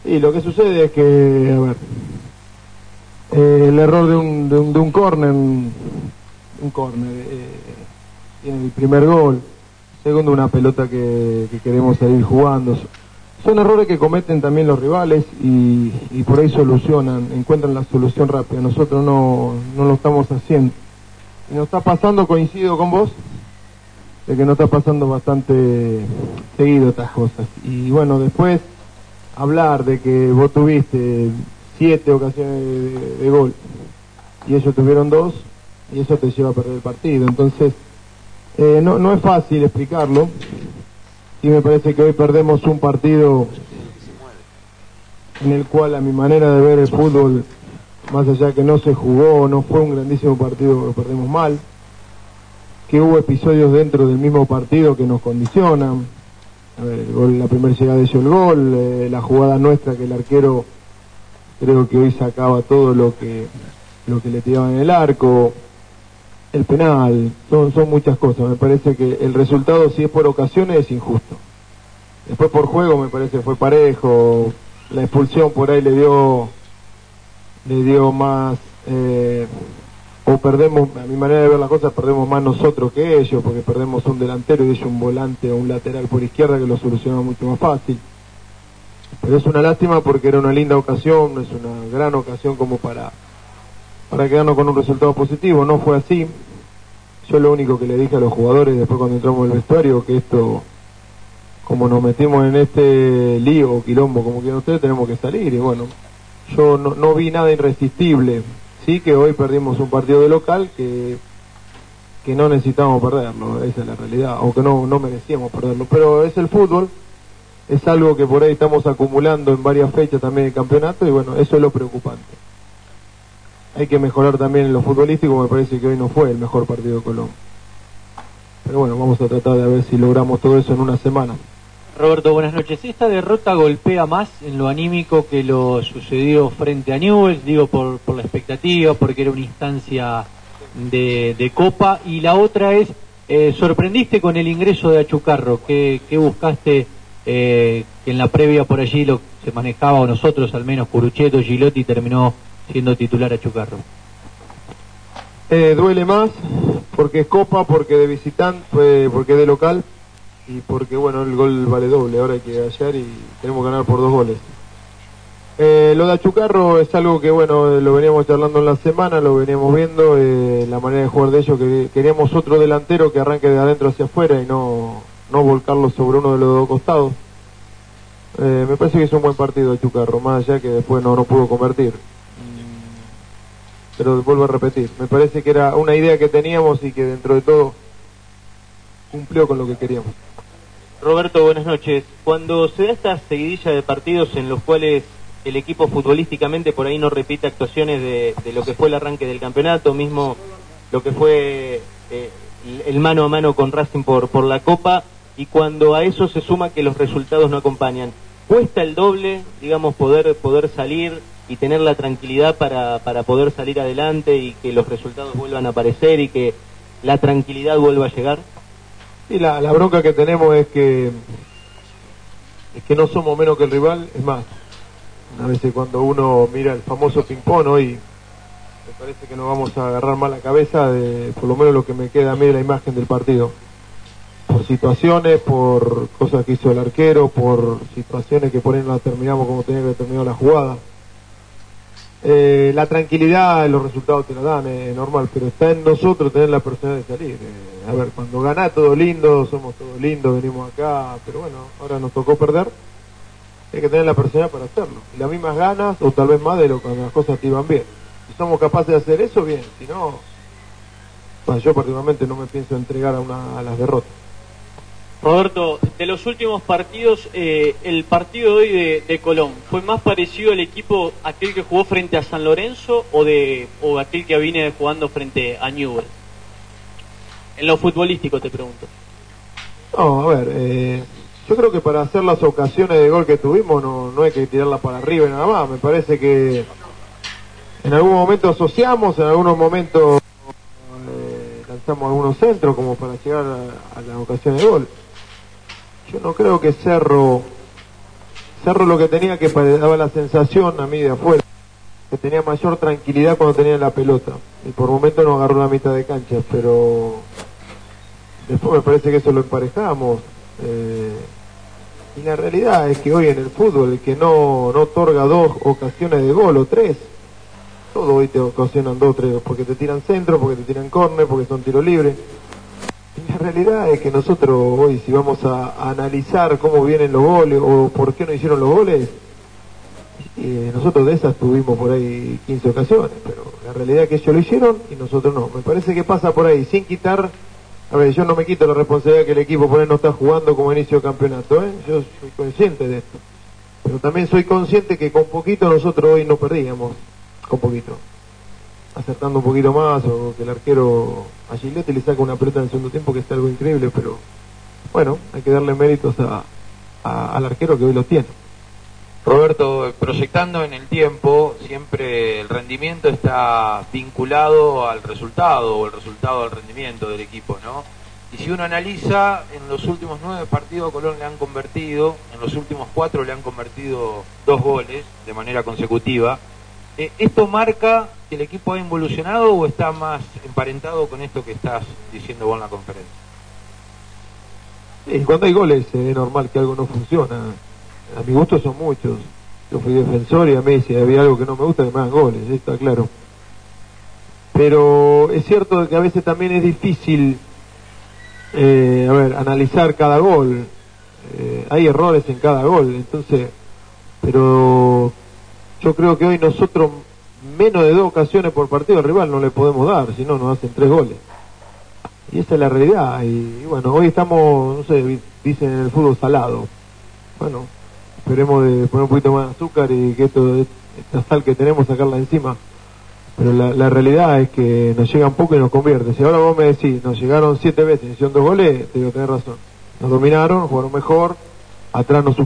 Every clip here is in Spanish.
Y lo que sucede es que, a ver, el error de un córner, tiene el primer gol, segundo una pelota que queremos seguir jugando. Son errores que cometen también los rivales y por ahí encuentran la solución rápida. Nosotros no lo estamos haciendo. Y nos está pasando, coincido con vos, de que nos está pasando bastante seguido estas cosas. Y bueno, después hablar de que vos tuviste 7 ocasiones de gol y ellos tuvieron 2, y eso te lleva a perder el partido. Entonces, no es fácil explicarlo. Y me parece que hoy perdemos un partido en el cual, a mi manera de ver el fútbol, más allá que no se jugó, no fue un grandísimo partido, lo perdemos mal, que hubo episodios dentro del mismo partido que nos condicionan. A ver, la primera llegada hizo el gol, la jugada nuestra que el arquero creo que hoy sacaba todo lo que le tiraban en el arco, el penal, son muchas cosas. Me parece que el resultado, si es por ocasiones, es injusto. Después por juego me parece que fue parejo, la expulsión por ahí le dio más, o perdemos, a mi manera de ver las cosas, perdemos más nosotros que ellos, porque perdemos un delantero y ellos un volante o un lateral por izquierda que lo soluciona mucho más fácil. Pero es una lástima porque era una linda ocasión, es una gran ocasión como para quedarnos con un resultado positivo. No fue así. Yo lo único que le dije a los jugadores después cuando entramos en el vestuario, que esto, como nos metimos en este lío o quilombo, como quieran ustedes, tenemos que salir. Y bueno, yo no vi nada irresistible. Sí que hoy perdimos un partido de local que no necesitábamos perderlo, esa es la realidad, o que no merecíamos perderlo, pero es el fútbol, es algo que por ahí estamos acumulando en varias fechas también del campeonato, y bueno, eso es lo preocupante. Hay que mejorar también en lo futbolístico, me parece que hoy no fue el mejor partido de Colón. Pero bueno, vamos a tratar de ver si logramos todo eso en una semana. Roberto, buenas noches. ¿Esta derrota golpea más en lo anímico que lo sucedido frente a Newell's? Digo, por la expectativa, porque era una instancia de Copa. Y la otra es, sorprendiste con el ingreso de Achucarro. ¿Qué buscaste? Que en la previa por allí se manejaba, o nosotros al menos, Curuchetto, Gilotti, terminó siendo titular Achucarro. Duele más porque es Copa, porque de visitante, porque de local, y porque bueno, el gol vale doble. Ahora hay que hallar y tenemos que ganar por 2 goles. Lo de Achucarro es algo que bueno, lo veníamos charlando en la semana, lo veníamos viendo, la manera de jugar de ellos, que queríamos otro delantero que arranque de adentro hacia afuera y no volcarlo sobre uno de los 2 costados. Me parece que es un buen partido Achucarro, más allá que después no pudo convertir. Pero vuelvo a repetir, me parece que era una idea que teníamos y que dentro de todo cumplió con lo que queríamos. Roberto, buenas noches. Cuando se da esta seguidilla de partidos en los cuales el equipo futbolísticamente por ahí no repite actuaciones de lo que fue el arranque del campeonato, mismo lo que fue el mano a mano con Racing por la Copa, y cuando a eso se suma que los resultados no acompañan, ¿cuesta el doble, digamos, poder salir y tener la tranquilidad para poder salir adelante y que los resultados vuelvan a aparecer y que la tranquilidad vuelva a llegar? Y la bronca que tenemos es que no somos menos que el rival. Es más, a veces cuando uno mira el famoso ping-pong hoy, me parece que nos vamos a agarrar mal la cabeza de, por lo menos lo que me queda a mí de la imagen del partido, por situaciones, por cosas que hizo el arquero, por situaciones que por ahí no la terminamos como tenía que haber terminado la jugada. La tranquilidad, los resultados te la dan, es normal, pero está en nosotros tener la personalidad de salir. A ver, cuando ganás todo lindo, somos todos lindos, venimos acá, pero bueno, ahora nos tocó perder, hay que tener la personalidad para hacerlo, y las mismas ganas, o tal vez más de lo cuando las cosas te iban bien. Si somos capaces de hacer eso, bien, si no, pues yo particularmente no me pienso entregar a las derrotas. Roberto, de los últimos partidos, el partido de hoy de Colón, ¿fue más parecido al equipo aquel que jugó frente a San Lorenzo o aquel que viene jugando frente a Newell's? En lo futbolístico te pregunto. No, a ver, yo creo que para hacer las ocasiones de gol que tuvimos no hay que tirarla para arriba y nada más. Me parece que en algún momento asociamos, en algunos momentos lanzamos algunos centros como para llegar a las ocasiones de gol. Yo no creo que Cerro Cerro lo que tenía que daba la sensación a mí de afuera, que tenía mayor tranquilidad cuando tenía la pelota. Y por momento no agarró la mitad de cancha, pero después me parece que eso lo emparejamos. Y la realidad es que hoy en el fútbol, el que no otorga 2 ocasiones de gol o 3, todo hoy te ocasionan 2 o 3, porque te tiran centro, porque te tiran córner, porque son tiro libre. Y la realidad es que nosotros hoy, si vamos a analizar cómo vienen los goles o por qué no hicieron los goles, nosotros de esas tuvimos por ahí 15 ocasiones, pero la realidad es que ellos lo hicieron y nosotros no. Me parece que pasa por ahí, sin quitar, a ver, yo no me quito la responsabilidad que el equipo por ahí no está jugando como inicio de campeonato, yo soy consciente de esto, pero también soy consciente que con poquito nosotros hoy no perdíamos, con poquito, acertando un poquito más, o que el arquero a Gigliotti le saca una pelota en el segundo tiempo, que es algo increíble, pero bueno, hay que darle méritos al arquero que hoy los tiene. Roberto, proyectando en el tiempo, siempre el rendimiento está vinculado al resultado, o el resultado al rendimiento del equipo, ¿no? Y si uno analiza, en los últimos 9 partidos a Colón le han convertido, en los últimos 4 le han convertido 2 goles de manera consecutiva. ¿Esto marca que el equipo ha involucionado o está más emparentado con esto que estás diciendo vos en la conferencia? Sí, cuando hay goles es normal que algo no funciona. A mi gusto son muchos. Yo fui defensor y a mí si había algo que no me gusta que me hagan goles, está claro. Pero es cierto que a veces también es difícil analizar cada gol. Hay errores en cada gol, entonces, pero yo creo que hoy nosotros menos de 2 ocasiones por partido al rival no le podemos dar, si no nos hacen 3 goles. Y esa es la realidad. Y bueno, hoy estamos, no sé, dicen en el fútbol salado. Bueno, esperemos de poner un poquito más de azúcar y que esta sal que tenemos sacarla encima. Pero la realidad es que nos llegan poco y nos convierte. Si ahora vos me decís, nos llegaron 7 veces y hicieron 2 goles, te digo, tenés razón. Nos dominaron, jugaron mejor, atrás no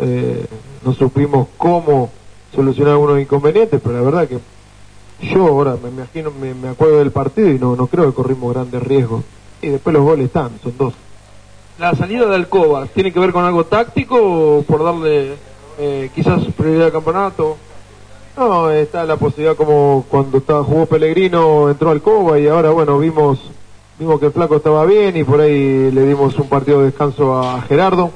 supimos cómo solucionar algunos inconvenientes, pero la verdad que yo ahora me acuerdo del partido y no creo que corrimos grandes riesgos. Y después los goles están, son 2. ¿La salida de Alcoba tiene que ver con algo táctico o por darle quizás prioridad al campeonato? No, está la posibilidad como cuando jugó Pellegrino, entró Alcoba y ahora bueno, vimos que el flaco estaba bien y por ahí le dimos un partido de descanso a Gerardo.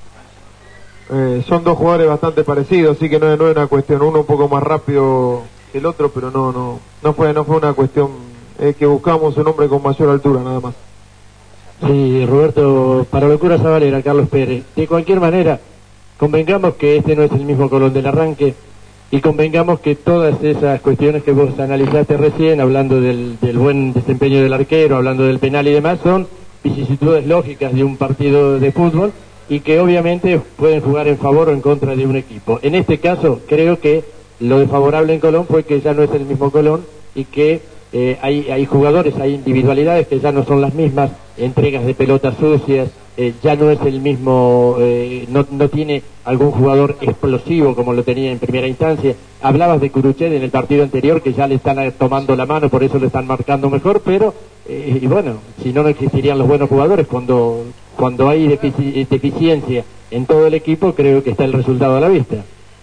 Son 2 jugadores bastante parecidos, así que no es una cuestión, uno un poco más rápido que el otro, pero no fue una cuestión, que buscamos un hombre con mayor altura nada más. Sí, Roberto, para locura Zabalera, Carlos Pérez. De cualquier manera, convengamos que este no es el mismo Colón del arranque y convengamos que todas esas cuestiones que vos analizaste recién, hablando del buen desempeño del arquero, hablando del penal y demás, son vicisitudes lógicas de un partido de fútbol y que obviamente pueden jugar en favor o en contra de un equipo. En este caso, creo que lo desfavorable en Colón fue que ya no es el mismo Colón y que hay jugadores, hay individualidades que ya no son las mismas, entregas de pelotas sucias, ya no es el mismo, no tiene algún jugador explosivo como lo tenía en primera instancia. Hablabas de Curuchet en el partido anterior, que ya le están tomando la mano, por eso le están marcando mejor, pero, y bueno, si no existirían los buenos jugadores. Cuando hay deficiencia en todo el equipo, creo que está el resultado a la vista.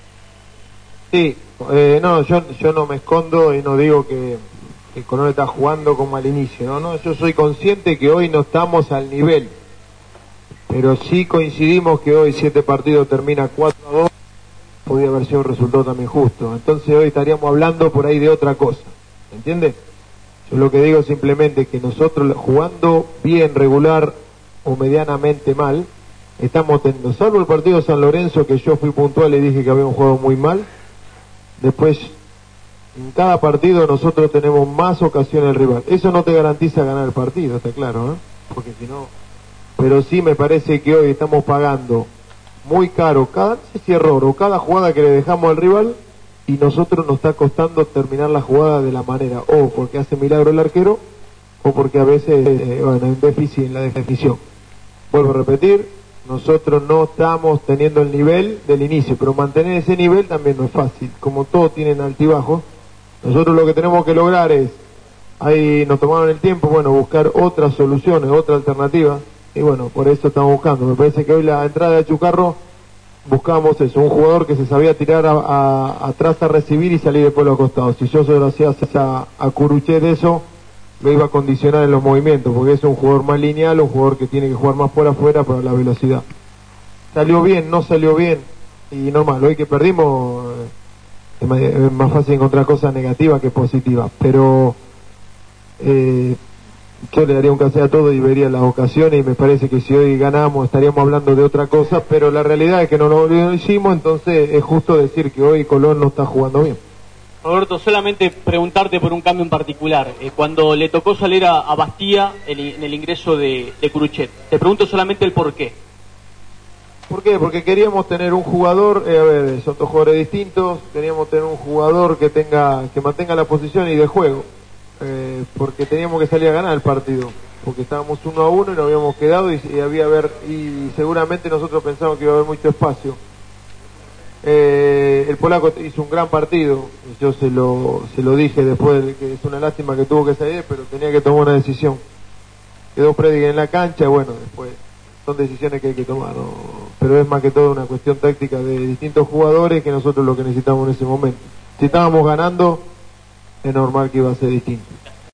Sí, yo no me escondo y no digo que Colón está jugando como al inicio, no, yo soy consciente que hoy no estamos al nivel, pero sí coincidimos que hoy 7 partidos termina 4-2, podía haber sido un resultado también justo, entonces hoy estaríamos hablando por ahí de otra cosa, ¿entiendes? Yo lo que digo simplemente que nosotros jugando bien, regular o medianamente mal, estamos teniendo, salvo el partido de San Lorenzo que yo fui puntual y dije que habíamos jugado muy mal, después en cada partido nosotros tenemos más ocasiones del rival. Eso no te garantiza ganar el partido, está claro, porque si no, pero sí me parece que hoy estamos pagando muy caro cada, no sé si error o cada jugada que le dejamos al rival, y nosotros nos está costando terminar la jugada de la manera, o porque hace milagro el arquero, o porque a veces hay un déficit en la definición. Vuelvo a repetir, nosotros no estamos teniendo el nivel del inicio, pero mantener ese nivel también no es fácil, como todos tienen altibajos. Nosotros lo que tenemos que lograr es, ahí nos tomaron el tiempo, bueno, buscar otras soluciones, otra alternativa, y bueno, por eso estamos buscando. Me parece que hoy la entrada de Chucarro buscábamos eso, un jugador que se sabía tirar atrás a recibir y salir después a los costados. Si yo se lo hacía a Curuchet de eso, lo iba a condicionar en los movimientos, porque es un jugador más lineal, un jugador que tiene que jugar más por afuera para la velocidad. Salió bien, no salió bien, y normal, hoy que perdimos es más fácil encontrar cosas negativas que positivas, pero yo le daría un café a todo y vería las ocasiones, y me parece que si hoy ganamos estaríamos hablando de otra cosa, pero la realidad es que no lo hicimos, entonces es justo decir que hoy Colón no está jugando bien. Roberto, solamente preguntarte por un cambio en particular. Cuando le tocó salir a Bastía en el ingreso de Curuchet, te pregunto solamente el por qué. ¿Por qué? Porque queríamos tener un jugador, son dos jugadores distintos, queríamos tener un jugador que mantenga la posición y de juego, porque teníamos que salir a ganar el partido, porque estábamos 1-1 y nos habíamos quedado y seguramente nosotros pensamos que iba a haber mucho espacio. El polaco hizo un gran partido, yo se lo dije después de que es una lástima que tuvo que salir, pero tenía que tomar una decisión. Quedó Prediger en la cancha, bueno, después son decisiones que hay que tomar, ¿no? Pero es más que todo una cuestión táctica de distintos jugadores que nosotros lo que necesitamos en ese momento. Si estábamos ganando, es normal que iba a ser distinto.